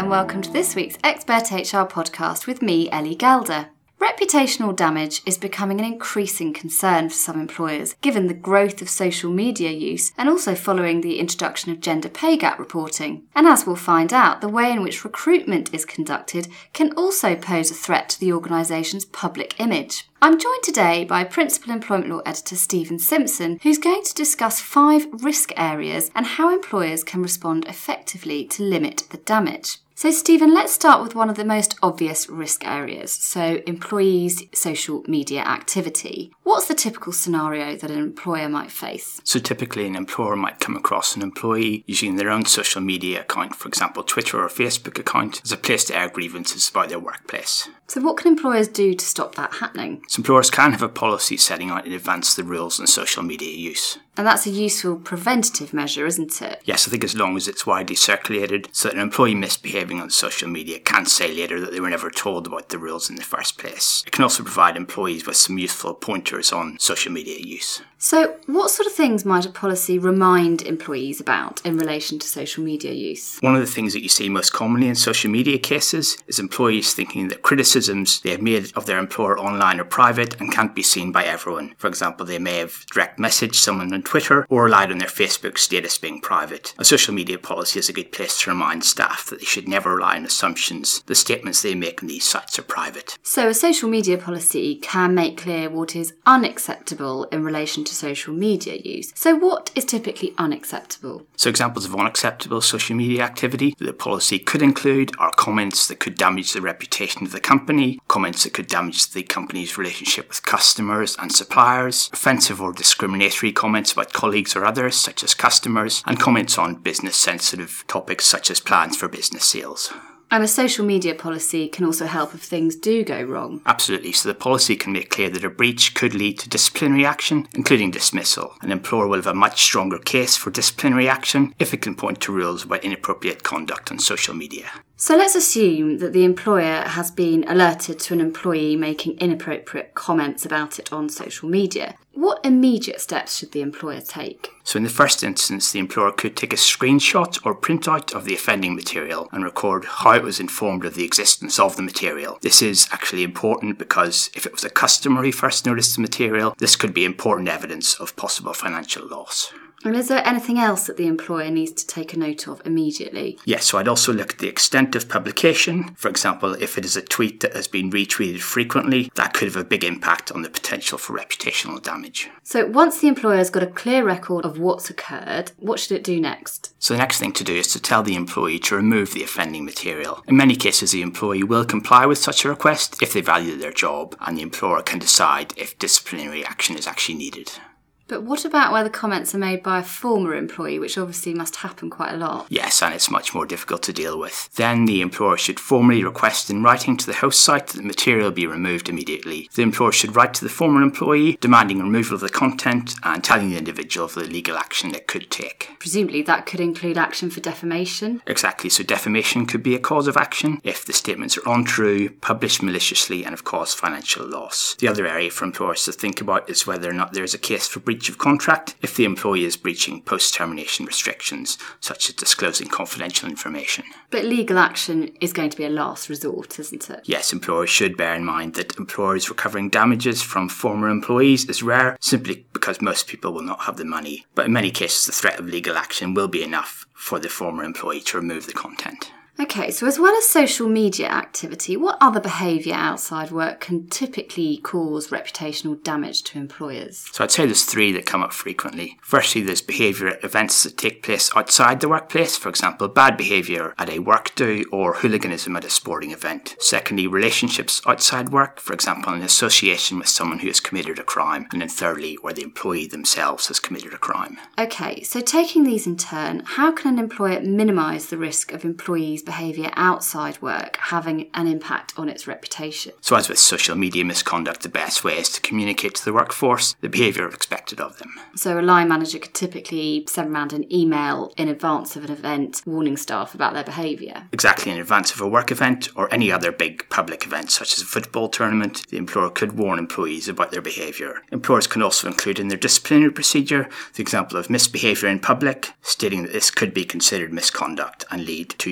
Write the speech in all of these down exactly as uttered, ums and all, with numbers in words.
and welcome to this week's Expert H R podcast with me, Ellie Gelder. Reputational damage is becoming an increasing concern for some employers, given the growth of social media use and also following the introduction of gender pay gap reporting. And as we'll find out, the way in which recruitment is conducted can also pose a threat to the organisation's public image. I'm joined today by Principal Employment Law Editor Stephen Simpson, who's going to discuss five risk areas and how employers can respond effectively to limit the damage. So Stephen, let's start with one of the most obvious risk areas, so employees' social media activity. What's the typical scenario that an employer might face? So typically an employer might come across an employee using their own social media account, for example Twitter or Facebook account, as a place to air grievances about their workplace. So what can employers do to stop that happening? So employers can have a policy setting out in advance the rules on social media use. And that's a useful preventative measure, isn't it? Yes, I think as long as it's widely circulated, so that an employee misbehaving on social media can't say later that they were never told about the rules in the first place. It can also provide employees with some useful pointers on social media use. So what sort of things might a policy remind employees about in relation to social media use? One of the things that you see most commonly in social media cases is employees thinking that criticisms they have made of their employer online are private and can't be seen by everyone. For example, they may have direct messaged someone on Twitter or relied on their Facebook status being private. A social media policy is a good place to remind staff that they should never rely on assumptions. The statements they make on these sites are private. So a social media policy can make clear what is unacceptable in relation to social media use. So what is typically unacceptable? So examples of unacceptable social media activity that the policy could include are comments that could damage the reputation of the company, comments that could damage the company's relationship with customers and suppliers, offensive or discriminatory comments about colleagues or others, such as customers, and comments on business-sensitive topics such as plans for business sales. And a social media policy can also help if things do go wrong. Absolutely. So the policy can make clear that a breach could lead to disciplinary action, including dismissal. An employer will have a much stronger case for disciplinary action if it can point to rules about inappropriate conduct on social media. So let's assume that the employer has been alerted to an employee making inappropriate comments about it on social media. What immediate steps should the employer take? So in the first instance, the employer could take a screenshot or printout of the offending material and record how it was informed of the existence of the material. This is actually important because if it was a customer who first noticed the material, this could be important evidence of possible financial loss. And is there anything else that the employer needs to take a note of immediately? Yes, so I'd also look at the extent of publication. For example, if it is a tweet that has been retweeted frequently, that could have a big impact on the potential for reputational damage. So once the employer's got a clear record of what's occurred, what should it do next? So the next thing to do is to tell the employee to remove the offending material. In many cases, the employee will comply with such a request if they value their job, and the employer can decide if disciplinary action is actually needed. But what about where the comments are made by a former employee, which obviously must happen quite a lot? Yes, and it's much more difficult to deal with. Then the employer should formally request in writing to the host site that the material be removed immediately. The employer should write to the former employee, demanding removal of the content and telling the individual of the legal action it could take. Presumably that could include action for defamation? Exactly, so defamation could be a cause of action if the statements are untrue, published maliciously and have caused financial loss. The other area for employers to think about is whether or not there is a case for breach of contract if the employee is breaching post-termination restrictions, such as disclosing confidential information. But legal action is going to be a last resort, isn't it? Yes, employers should bear in mind that employers recovering damages from former employees is rare, simply because most people will not have the money. But in many cases, the threat of legal action will be enough for the former employee to remove the content. Okay, so as well as social media activity, what other behaviour outside work can typically cause reputational damage to employers? So I'd say there's three that come up frequently. Firstly, there's behaviour at events that take place outside the workplace, for example, bad behaviour at a work do or hooliganism at a sporting event. Secondly, relationships outside work, for example, an association with someone who has committed a crime. And then thirdly, where the employee themselves has committed a crime. Okay, so taking these in turn, how can an employer minimise the risk of employees' behaviour outside work having an impact on its reputation? So as with social media misconduct, the best way is to communicate to the workforce the behaviour expected of them. So a line manager could typically send around an email in advance of an event warning staff about their behaviour. Exactly, in advance of a work event or any other big public event such as a football tournament, the employer could warn employees about their behaviour. Employers can also include in their disciplinary procedure the example of misbehaviour in public, stating that this could be considered misconduct and lead to disciplinary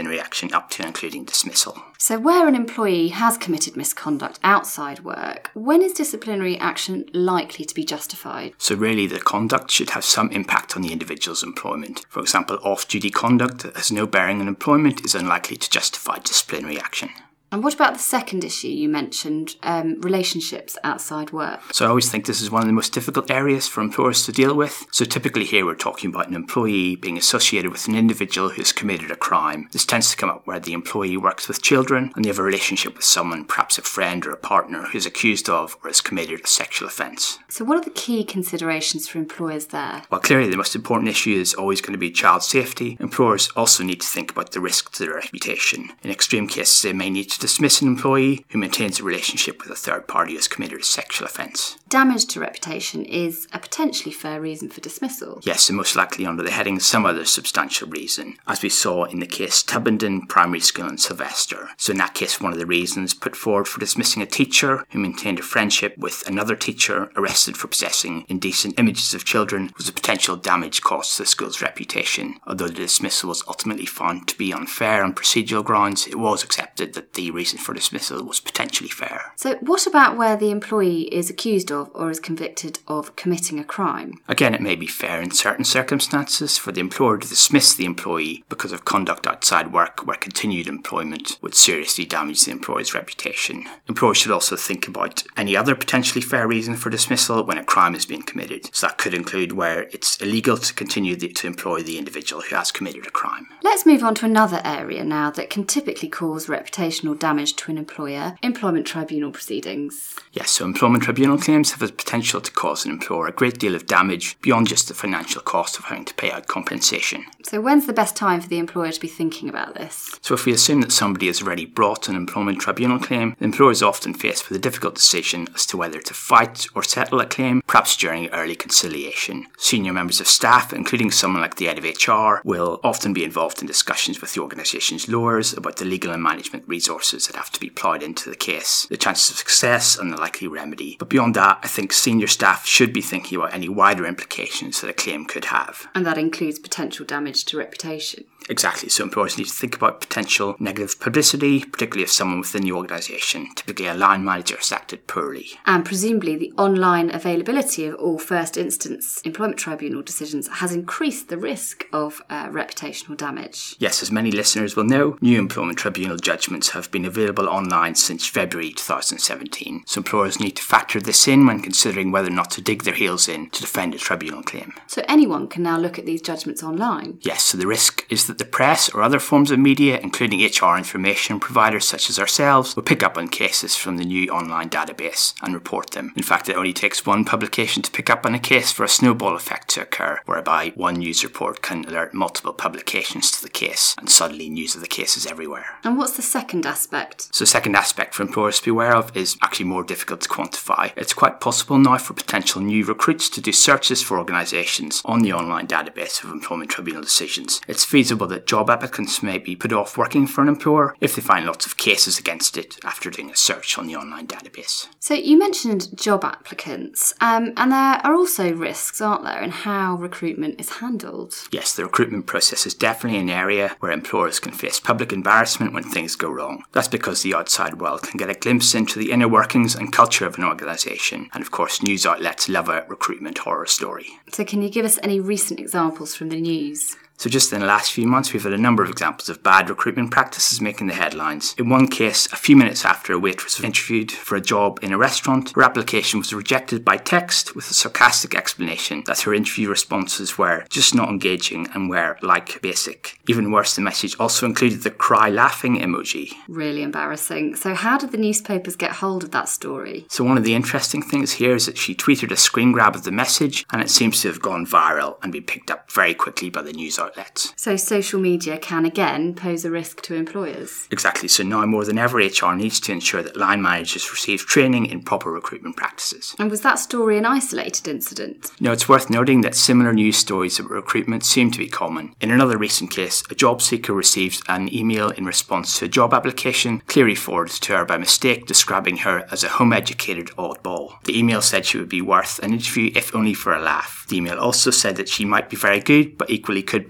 disciplinary action up to and including dismissal. So where an employee has committed misconduct outside work, when is disciplinary action likely to be justified? So really the conduct should have some impact on the individual's employment. For example, off-duty conduct that has no bearing on employment is unlikely to justify disciplinary action. And what about the second issue you mentioned, um, relationships outside work? So I always think this is one of the most difficult areas for employers to deal with. So typically here we're talking about an employee being associated with an individual who has committed a crime. This tends to come up where the employee works with children and they have a relationship with someone, perhaps a friend or a partner, who's accused of or has committed a sexual offence. So what are the key considerations for employers there? Well, clearly the most important issue is always going to be child safety. Employers also need to think about the risk to their reputation. In extreme cases, they may need to dismiss an employee who maintains a relationship with a third party who has committed a sexual offence. Damage to reputation is a potentially fair reason for dismissal. Yes, and most likely under the heading some other substantial reason, as we saw in the case Tubbenden Primary School in Sylvester. So in that case, one of the reasons put forward for dismissing a teacher who maintained a friendship with another teacher arrested for possessing indecent images of children was a potential damage caused to the school's reputation. Although the dismissal was ultimately found to be unfair on procedural grounds, it was accepted that the reason for dismissal was potentially fair. So what about where the employee is accused of or is convicted of committing a crime? Again, it may be fair in certain circumstances for the employer to dismiss the employee because of conduct outside work where continued employment would seriously damage the employer's reputation. Employers should also think about any other potentially fair reason for dismissal when a crime has been committed. So that could include where it's illegal to continue the, to employ the individual who has committed a crime. Let's move on to another area now that can typically cause reputational damage to an employer: employment tribunal proceedings. Yes, so employment tribunal claims have the potential to cause an employer a great deal of damage beyond just the financial cost of having to pay out compensation. So when's the best time for the employer to be thinking about this? So if we assume that somebody has already brought an employment tribunal claim, the employer is often faced with a difficult decision as to whether to fight or settle a claim, perhaps during early conciliation. Senior members of staff, including someone like the head of H R, will often be involved in discussions with the organisation's lawyers about the legal and management resources that have to be ploughed into the case, the chances of success and the likely remedy. But beyond that, I think senior staff should be thinking about any wider implications that a claim could have. And that includes potential damage to reputation. Exactly, so employers need to think about potential negative publicity, particularly if someone within the organisation, typically a line manager, has acted poorly. And presumably the online availability of all first instance employment tribunal decisions has increased the risk of uh, reputational damage. Yes, as many listeners will know, new employment tribunal judgments have been available online since February twenty seventeen, so employers need to factor this in when considering whether or not to dig their heels in to defend a tribunal claim. So anyone can now look at these judgments online? Yes, so the risk is that the press or other forms of media, including H R information providers such as ourselves, will pick up on cases from the new online database and report them. In fact, it only takes one publication to pick up on a case for a snowball effect to occur, whereby one news report can alert multiple publications to the case, and suddenly news of the case is everywhere. And what's the second aspect? So the second aspect for employers to be aware of is actually more difficult to quantify. It's quite possible now for potential new recruits to do searches for organisations on the online database of employment tribunal decisions. It's feasible that job applicants may be put off working for an employer if they find lots of cases against it after doing a search on the online database. So you mentioned job applicants, um, and there are also risks, aren't there, in how recruitment is handled? Yes, the recruitment process is definitely an area where employers can face public embarrassment when things go wrong. That's because the outside world can get a glimpse into the inner workings and culture of an organisation, and of course news outlets love a recruitment horror story. So can you give us any recent examples from the news? So just in the last few months, we've had a number of examples of bad recruitment practices making the headlines. In one case, a few minutes after a waitress was interviewed for a job in a restaurant, her application was rejected by text with a sarcastic explanation that her interview responses were just not engaging and were, like, basic. Even worse, the message also included the cry laughing emoji. Really embarrassing. So how did the newspapers get hold of that story? So one of the interesting things here is that she tweeted a screen grab of the message, and it seems to have gone viral and been picked up very quickly by the news outlets. So social media can again pose a risk to employers. Exactly, so now more than ever H R needs to ensure that line managers receive training in proper recruitment practices. And was that story an isolated incident? No, it's worth noting that similar news stories about recruitment seem to be common. In another recent case, a job seeker received an email in response to a job application clearly forwarded to her by mistake describing her as a home-educated oddball. The email said she would be worth an interview if only for a laugh. The email also said that she might be very good but equally could be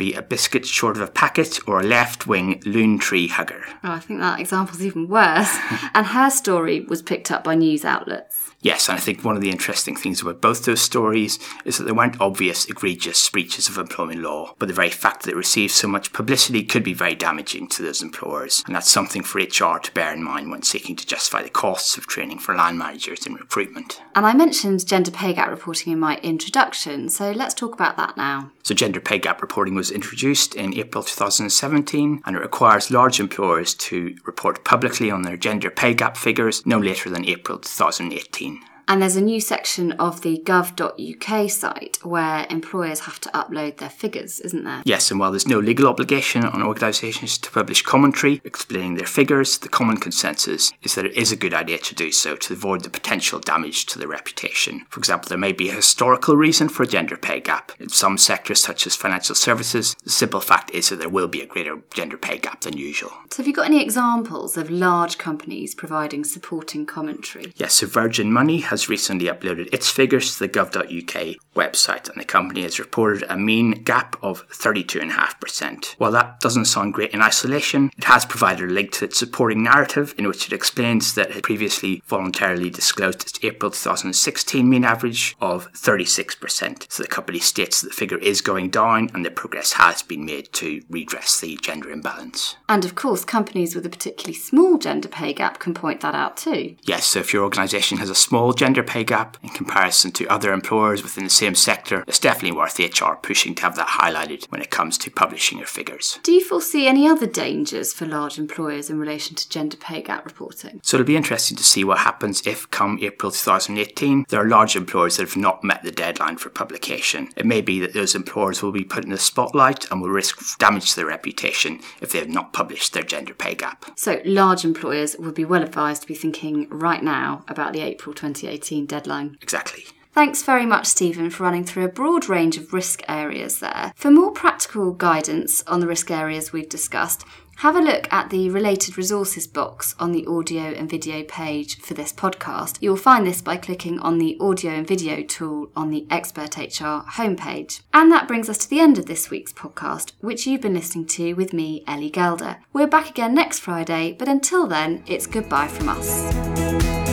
be a biscuit short of a packet or a left-wing loon tree hugger. Oh, I think that example's even worse. And her story was picked up by news outlets. Yes, and I think one of the interesting things about both those stories is that there weren't obvious, egregious breaches of employment law, but the very fact that it received so much publicity could be very damaging to those employers, and that's something for H R to bear in mind when seeking to justify the costs of training for line managers in recruitment. And I mentioned gender pay gap reporting in my introduction, so let's talk about that now. So gender pay gap reporting was introduced in April two thousand seventeen, and it requires large employers to report publicly on their gender pay gap figures no later than April two thousand eighteen. And there's a new section of the gov dot U K site where employers have to upload their figures, isn't there? Yes, and while there's no legal obligation on organisations to publish commentary explaining their figures, the common consensus is that it is a good idea to do so to avoid the potential damage to their reputation. For example, there may be a historical reason for a gender pay gap. In some sectors, such as financial services, the simple fact is that there will be a greater gender pay gap than usual. So have you got any examples of large companies providing supporting commentary? Yes, so Virgin Money has has recently uploaded its figures to the gov dot U K website, and the company has reported a mean gap of thirty-two point five percent. While that doesn't sound great in isolation, it has provided a link to its supporting narrative in which it explains that it had previously voluntarily disclosed its April two thousand sixteen mean average of thirty-six percent. So the company states that the figure is going down and that progress has been made to redress the gender imbalance. And of course, companies with a particularly small gender pay gap can point that out too. Yes, so if your organisation has a small gender pay gap in comparison to other employers within the same sector, it's definitely worth H R pushing to have that highlighted when it comes to publishing your figures. Do you foresee any other dangers for large employers in relation to gender pay gap reporting? So it'll be interesting to see what happens if, come April two thousand eighteen, there are large employers that have not met the deadline for publication. It may be that those employers will be put in the spotlight and will risk damage to their reputation if they have not published their gender pay gap. So large employers would be well advised to be thinking right now about the April twenty eighteen deadline. Exactly. Thanks very much, Stephen, for running through a broad range of risk areas there. For more practical guidance on the risk areas we've discussed, have a look at the related resources box on the audio and video page for this podcast. You'll find this by clicking on the audio and video tool on the Expert H R homepage. And that brings us to the end of this week's podcast, which you've been listening to with me, Ellie Gelder. We're back again next Friday, but until then, it's goodbye from us.